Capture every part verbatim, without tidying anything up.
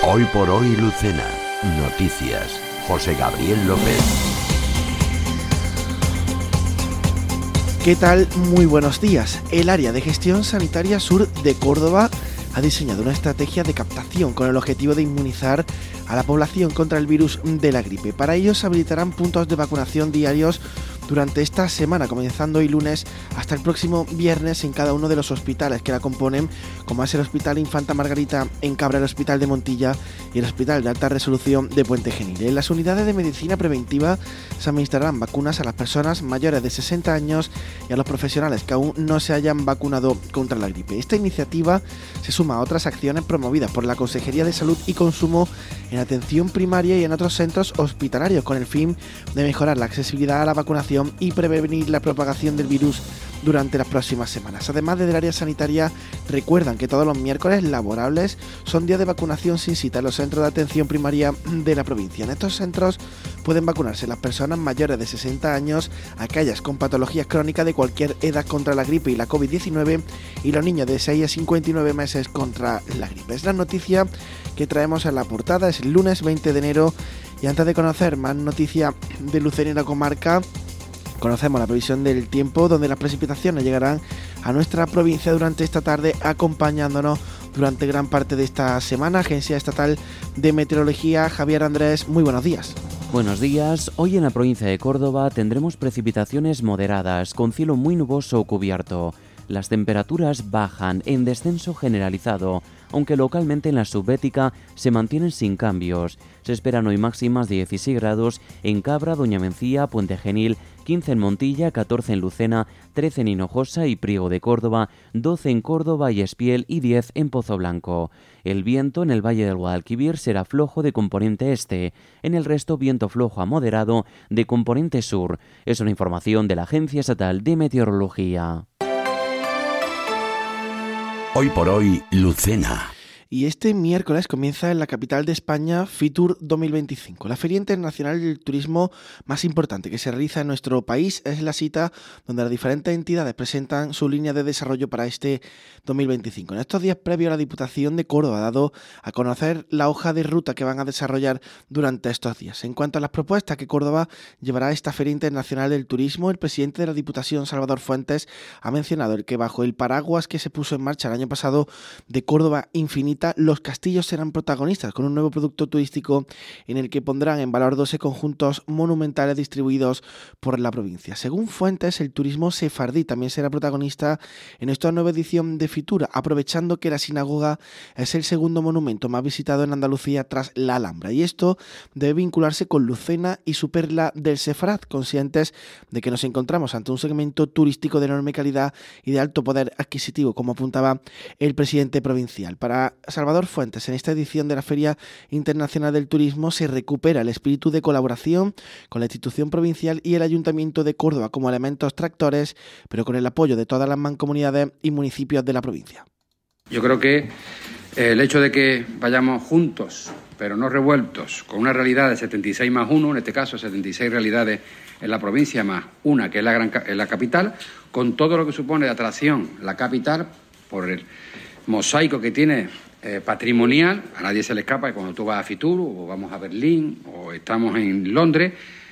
Hoy por hoy Lucena. Noticias. José Gabriel López. ¿Qué tal? Muy buenos días. El Área de Gestión Sanitaria Sur de Córdoba ha diseñado una estrategia de captación con el objetivo de inmunizar a la población contra el virus de la gripe. Para ello se habilitarán puntos de vacunación diarios durante esta semana, comenzando hoy lunes hasta el próximo viernes en cada uno de los hospitales que la componen, como es el Hospital Infanta Margarita en Cabra, el Hospital de Montilla y el Hospital de Alta Resolución de Puente Genil. En las unidades de medicina preventiva se administrarán vacunas a las personas mayores de sesenta años y a los profesionales que aún no se hayan vacunado contra la gripe. Esta iniciativa se suma a otras acciones promovidas por la Consejería de Salud y Consumo en atención primaria y en otros centros hospitalarios, con el fin de mejorar la accesibilidad a la vacunación y prevenir la propagación del virus durante las próximas semanas. Además, desde el área sanitaria recuerdan que todos los miércoles laborables son días de vacunación sin cita en los centros de atención primaria de la provincia. En estos centros pueden vacunarse las personas mayores de sesenta años, aquellas con patologías crónicas de cualquier edad contra la gripe y la covid diecinueve y los niños de seis a cincuenta y nueve meses contra la gripe. Es la noticia que traemos en la portada, es el lunes veinte de enero, y antes de conocer más noticias de Lucena y la comarca, conocemos la previsión del tiempo, donde las precipitaciones llegarán a nuestra provincia durante esta tarde, acompañándonos durante gran parte de esta semana. Agencia Estatal de Meteorología, Javier Andrés, muy buenos días. Buenos días. Hoy en la provincia de Córdoba tendremos precipitaciones moderadas, con cielo muy nuboso o cubierto. Las temperaturas bajan en descenso generalizado, aunque localmente en la subbética se mantienen sin cambios. Se esperan hoy máximas de dieciséis grados en Cabra, Doña Mencía, Puente Genil, quince en Montilla, catorce en Lucena, trece en Hinojosa y Priego de Córdoba, doce en Córdoba y Espiel y diez en Pozo Blanco. El viento en el Valle del Guadalquivir será flojo de componente este, en el resto viento flojo a moderado de componente sur. Es una información de la Agencia Estatal de Meteorología. Hoy por hoy Lucena. Y este miércoles comienza en la capital de España Fitur dos mil veinticinco. La Feria Internacional del Turismo más importante que se realiza en nuestro país. Es la cita donde las diferentes entidades presentan su línea de desarrollo para este dos mil veinticinco. En estos días previos, la Diputación de Córdoba ha dado a conocer la hoja de ruta que van a desarrollar durante estos días. En cuanto a las propuestas que Córdoba llevará a esta Feria Internacional del Turismo, el presidente de la Diputación, Salvador Fuentes, ha mencionado el que bajo el paraguas que se puso en marcha el año pasado de Córdoba Infinita, los castillos serán protagonistas con un nuevo producto turístico en el que pondrán en valor doce conjuntos monumentales distribuidos por la provincia. Según Fuentes, el turismo sefardí también será protagonista en esta nueva edición de Fitur, aprovechando que la sinagoga es el segundo monumento más visitado en Andalucía tras la Alhambra, y esto debe vincularse con Lucena y su perla del Sefarad, conscientes de que nos encontramos ante un segmento turístico de enorme calidad y de alto poder adquisitivo, como apuntaba el presidente provincial. Para Salvador Fuentes, en esta edición de la Feria Internacional del Turismo se recupera el espíritu de colaboración con la institución provincial y el Ayuntamiento de Córdoba como elementos tractores, pero con el apoyo de todas las mancomunidades y municipios de la provincia. Yo creo que el hecho de que vayamos juntos, pero no revueltos, con una realidad de setenta y seis más uno, en este caso setenta y seis realidades en la provincia más una que es la, gran, es la capital, con todo lo que supone de atracción la capital por el mosaico que tiene eh, patrimonial. A nadie se le escapa que cuando tú vas a Fitur o vamos a Berlín o estamos en Londres,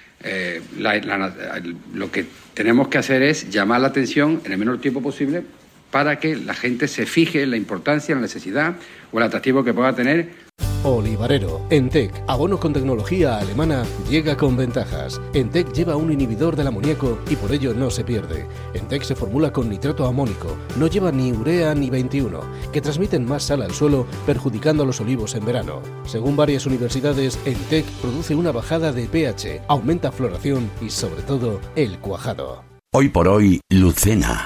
eh, la, la, lo que tenemos que hacer es llamar la atención en el menor tiempo posible para que la gente se fije en la importancia, en la necesidad o el atractivo que pueda tener. Olivarero. Entec, abono con tecnología alemana, llega con ventajas. Entec lleva un inhibidor del amoníaco y por ello no se pierde. Entec se formula con nitrato amónico, no lleva ni urea ni veintiuno, que transmiten más sal al suelo, perjudicando a los olivos en verano. Según varias universidades, Entec produce una bajada de pH, aumenta floración y sobre todo el cuajado. Hoy por hoy Lucena.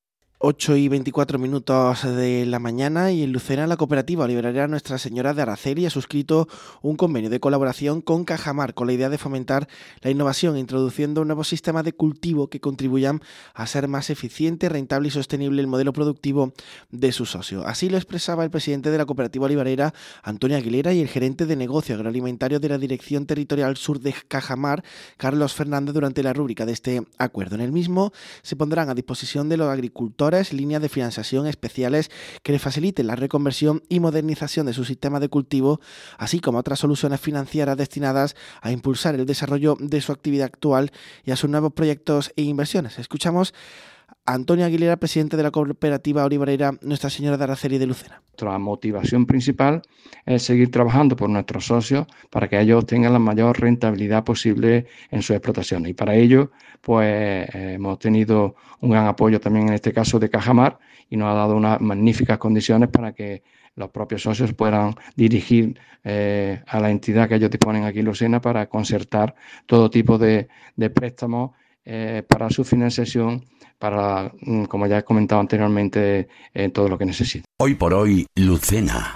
ocho y veinticuatro minutos de la mañana, y en Lucena la cooperativa Olivarera Nuestra Señora de Araceli ha suscrito un convenio de colaboración con Cajamar con la idea de fomentar la innovación, introduciendo un nuevo sistema de cultivo que contribuyan a ser más eficiente, rentable y sostenible el modelo productivo de su socio. Así lo expresaba el presidente de la cooperativa olivarera, Antonio Aguilera, y el gerente de negocio agroalimentario de la Dirección Territorial Sur de Cajamar, Carlos Fernández, durante la rúbrica de este acuerdo. En el mismo se pondrán a disposición de los agricultores agricultores líneas de financiación especiales que les faciliten la reconversión y modernización de su sistema de cultivo, así como otras soluciones financieras destinadas a impulsar el desarrollo de su actividad actual y a sus nuevos proyectos e inversiones. Escuchamos a Antonio Aguilera, presidente de la cooperativa olivarera Nuestra Señora de Araceli de Lucena. Nuestra motivación principal es seguir trabajando por nuestros socios para que ellos tengan la mayor rentabilidad posible en sus explotaciones. Y para ello, pues eh, hemos tenido un gran apoyo también en este caso de Cajamar y nos ha dado unas magníficas condiciones para que los propios socios puedan dirigir eh, a la entidad que ellos disponen aquí en Lucena para concertar todo tipo de, de préstamos eh, para su financiación, para, como ya he comentado anteriormente, eh, todo lo que necesiten. Hoy por hoy, Lucena.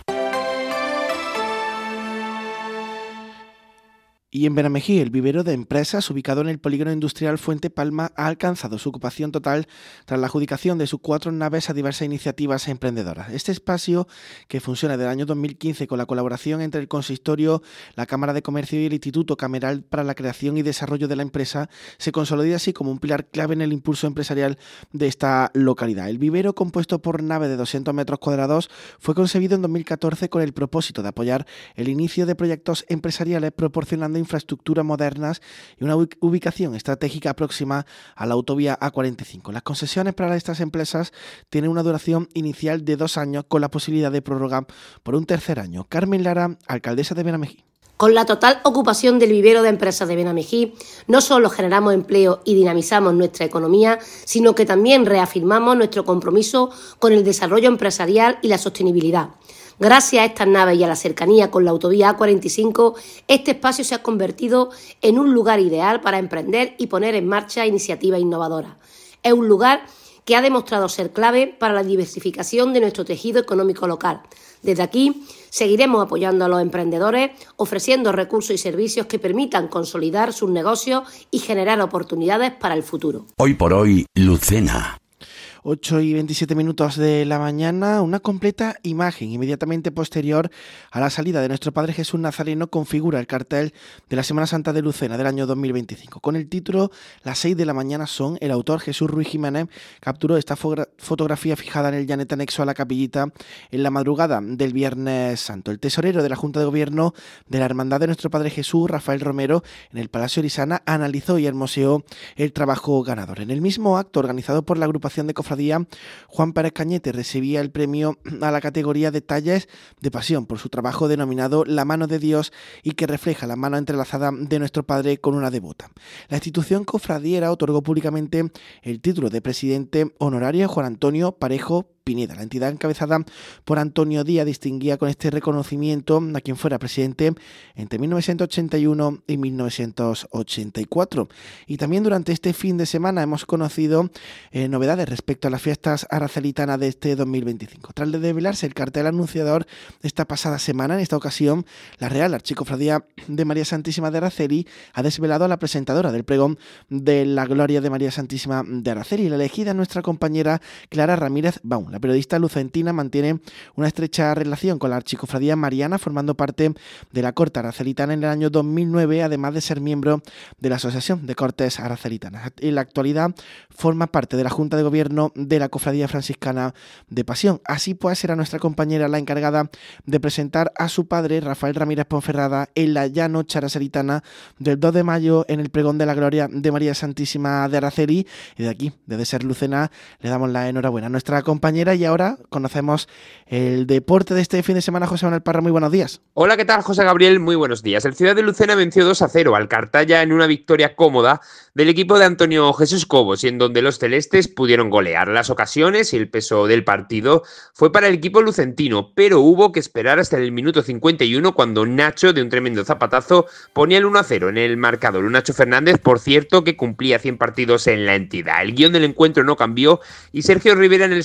Y en Benamejí, el vivero de empresas ubicado en el polígono industrial Fuente Palma ha alcanzado su ocupación total tras la adjudicación de sus cuatro naves a diversas iniciativas emprendedoras. Este espacio, que funciona desde el año dos mil quince con la colaboración entre el Consistorio, la Cámara de Comercio y el Instituto Cameral para la Creación y Desarrollo de la Empresa, se consolida así como un pilar clave en el impulso empresarial de esta localidad. El vivero, compuesto por naves de doscientos metros cuadrados, fue concebido en dos mil catorce con el propósito de apoyar el inicio de proyectos empresariales proporcionando infraestructuras modernas y una ubicación estratégica próxima a la autovía A cuarenta y cinco. Las concesiones para estas empresas tienen una duración inicial de dos años con la posibilidad de prórroga por un tercer año. Carmen Lara, alcaldesa de Benamejí. Con la total ocupación del vivero de empresas de Benamejí, no solo generamos empleo y dinamizamos nuestra economía, sino que también reafirmamos nuestro compromiso con el desarrollo empresarial y la sostenibilidad. Gracias a estas naves y a la cercanía con la autovía A cuarenta y cinco, este espacio se ha convertido en un lugar ideal para emprender y poner en marcha iniciativas innovadoras. Es un lugar que ha demostrado ser clave para la diversificación de nuestro tejido económico local. Desde aquí seguiremos apoyando a los emprendedores, ofreciendo recursos y servicios que permitan consolidar sus negocios y generar oportunidades para el futuro. Hoy por hoy, Lucena. ocho y veintisiete minutos de la mañana, una completa imagen inmediatamente posterior a la salida de nuestro Padre Jesús Nazareno configura el cartel de la Semana Santa de Lucena del año dos mil veinticinco. Con el título Las seis de la mañana son, el autor Jesús Ruiz Jiménez capturó esta fogra- fotografía fijada en el llanet anexo a la capillita en la madrugada del Viernes Santo. El tesorero de la Junta de Gobierno de la Hermandad de nuestro Padre Jesús, Rafael Romero, en el Palacio Orisana, analizó y hermoseó el trabajo ganador. En el mismo acto organizado por la agrupación de cofradías, Juan Pérez Cañete recibía el premio a la categoría de talles de pasión por su trabajo denominado La mano de Dios y que refleja la mano entrelazada de nuestro Padre con una devota. La institución cofradiera otorgó públicamente el título de presidente honorario a Juan Antonio Parejo Pineda. La entidad encabezada por Antonio Díaz distinguía con este reconocimiento a quien fuera presidente entre mil novecientos ochenta y uno y mil novecientos ochenta y cuatro. Y también durante este fin de semana hemos conocido eh, novedades respecto a las fiestas aracelitanas de este dos mil veinticinco. Tras develarse el cartel anunciador esta pasada semana, en esta ocasión, la Real Archicofradía de María Santísima de Araceli ha desvelado a la presentadora del pregón de la Gloria de María Santísima de Araceli, la elegida nuestra compañera Clara Ramírez Baum. La periodista lucentina mantiene una estrecha relación con la Archicofradía Mariana, formando parte de la Corte Aracelitana en el año dos mil nueve, además de ser miembro de la Asociación de Cortes Aracelitanas. En la actualidad forma parte de la Junta de Gobierno de la Cofradía Franciscana de Pasión. Así pues, será nuestra compañera la encargada de presentar a su padre, Rafael Ramírez Ponferrada, en la ya noche aracelitana del dos de mayo en el pregón de la Gloria de María Santísima de Araceli. Y de aquí, desde Ser Lucena, le damos la enhorabuena a nuestra compañera. Y ahora conocemos el deporte de este fin de semana. José Manuel Parra, muy buenos días. Hola, ¿qué tal, José Gabriel? Muy buenos días. El Ciudad de Lucena venció dos a cero al Cartaya en una victoria cómoda del equipo de Antonio Jesús Cobos, y en donde los celestes pudieron golear. Las ocasiones y el peso del partido fue para el equipo lucentino, pero hubo que esperar hasta el minuto cincuenta y uno cuando Nacho, de un tremendo zapatazo, ponía el uno a cero en el marcador. Un Nacho Fernández, por cierto, que cumplía cien partidos en la entidad. El guión del encuentro no cambió y Sergio Rivera en el setenta y tres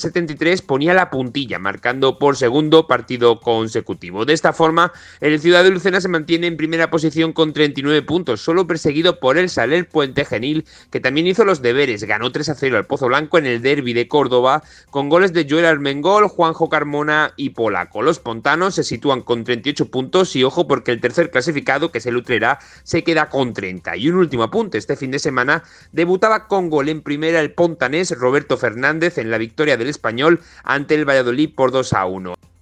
tres ponía la puntilla, marcando por segundo partido consecutivo. De esta forma, el Ciudad de Lucena se mantiene en primera posición con treinta y nueve puntos, solo perseguido por el Saler Puente Genil, que también hizo los deberes, ganó tres a cero al Pozo Blanco en el derbi de Córdoba, con goles de Joel Armengol, Juanjo Carmona y Polaco. Los pontanos se sitúan con treinta y ocho puntos y ojo porque el tercer clasificado, que es el Utrera, se queda con treinta. Y un último apunte, este fin de semana debutaba con gol en primera el pontanés Roberto Fernández en la victoria del Español ante el Valladolid por dos a uno.